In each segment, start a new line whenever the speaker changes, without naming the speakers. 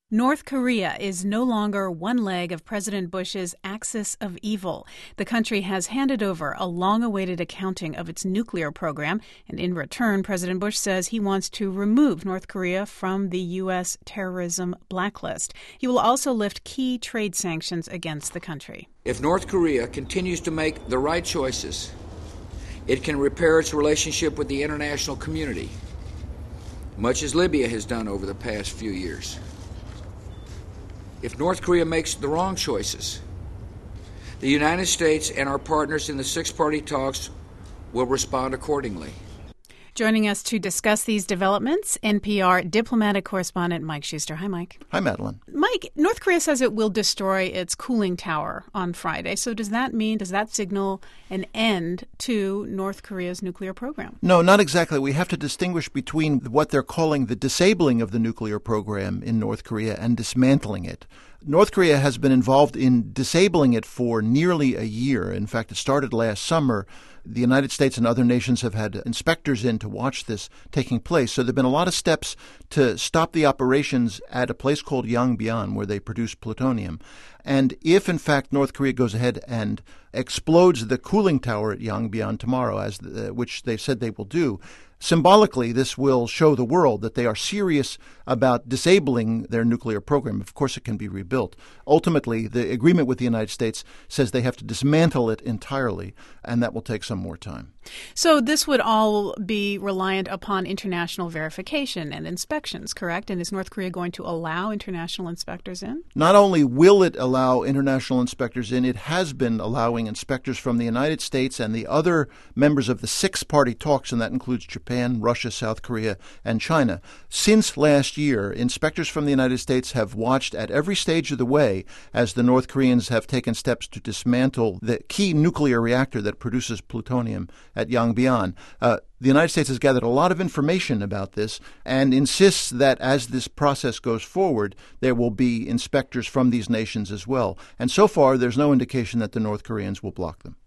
North Korea is no longer one leg of President Bush's axis of evil. The country has handed over a long-awaited accounting of its nuclear program, and in return, President Bush says he wants to remove North Korea from the U.S. terrorism blacklist. He will also lift key trade sanctions against the country.
If North Korea continues to make the right choices, it can repair its relationship with the international community, much as Libya has done over the past few years. If North Korea makes the wrong choices, the United States and our partners in the six-party talks will respond accordingly.
Joining us to discuss these developments, NPR diplomatic correspondent Mike Schuster. Hi, Mike.
Hi, Madeline.
Mike, North Korea says it will destroy its cooling tower on Friday. So does that signal an end to North Korea's nuclear program?
No, not exactly. We have to distinguish between what they're calling the disabling of the nuclear program in North Korea and dismantling it. North Korea has been involved in disabling it for nearly a year. In fact, it started last summer. The United States and other nations have had inspectors in to watch this taking place. So there have been a lot of steps to stop the operations at a place called Yongbyon, where they produce plutonium. And if, in fact, North Korea goes ahead and explodes the cooling tower at Yongbyon tomorrow, which they've said they will do, symbolically, this will show the world that they are serious about disabling their nuclear program. Of course, it can be rebuilt. Ultimately, the agreement with the United States says they have to dismantle it entirely, and that will take some more time.
So this would all be reliant upon international verification and inspections, correct? And is North Korea going to allow international inspectors in?
Not only will it allow international inspectors in, it has been allowing inspectors from the United States and the other members of the six-party talks, and that includes Japan, Russia, South Korea, and China. Since last year, inspectors from the United States have watched at every stage of the way as the North Koreans have taken steps to dismantle the key nuclear reactor that produces plutonium at Yongbyon. The United States has gathered a lot of information about this and insists that as this process goes forward, there will be inspectors from these nations as well. And so far, there's no indication that the North Koreans will block them.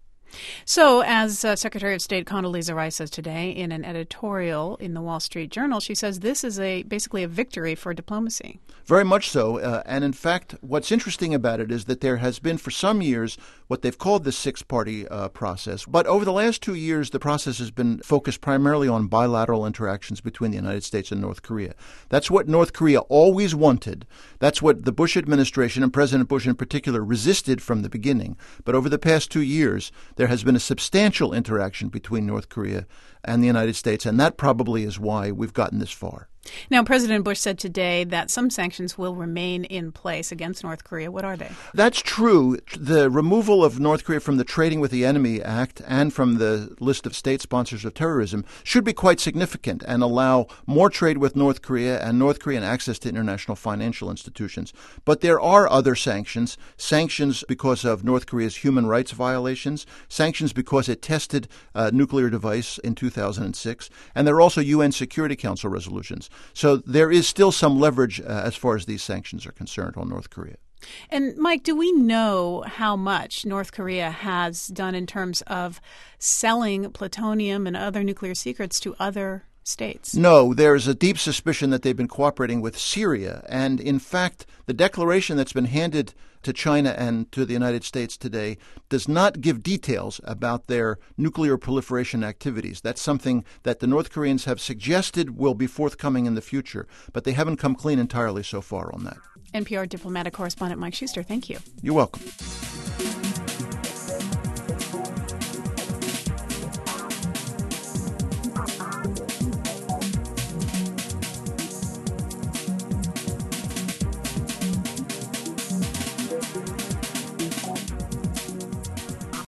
So, as Secretary of State Condoleezza Rice says today in an editorial in the Wall Street Journal, she says this is basically a victory for diplomacy.
Very much so. And in fact, what's interesting about it is that there has been for some years what they've called the six-party process. But over the last 2 years, the process has been focused primarily on bilateral interactions between the United States and North Korea. That's what North Korea always wanted. That's what the Bush administration and President Bush in particular resisted from the beginning. But over the past 2 years, there has been a substantial interaction between North Korea and the United States, and that probably is why we've gotten this far.
Now, President Bush said today that some sanctions will remain in place against North Korea. What are they?
That's true. The removal of North Korea from the Trading with the Enemy Act and from the list of state sponsors of terrorism should be quite significant and allow more trade with North Korea and North Korean access to international financial institutions. But there are other sanctions because of North Korea's human rights violations, sanctions because it tested a nuclear device in 2006, and there are also UN Security Council resolutions. So there is still some leverage as far as these sanctions are concerned on North Korea.
And, Mike, do we know how much North Korea has done in terms of selling plutonium and other nuclear secrets to other states?
No, there's a deep suspicion that they've been cooperating with Syria. And, in fact, the declaration that's been handed to China and to the United States today does not give details about their nuclear proliferation activities. That's something that the North Koreans have suggested will be forthcoming in the future, but they haven't come clean entirely so far on that.
NPR diplomatic correspondent Mike Schuster, thank you.
You're welcome.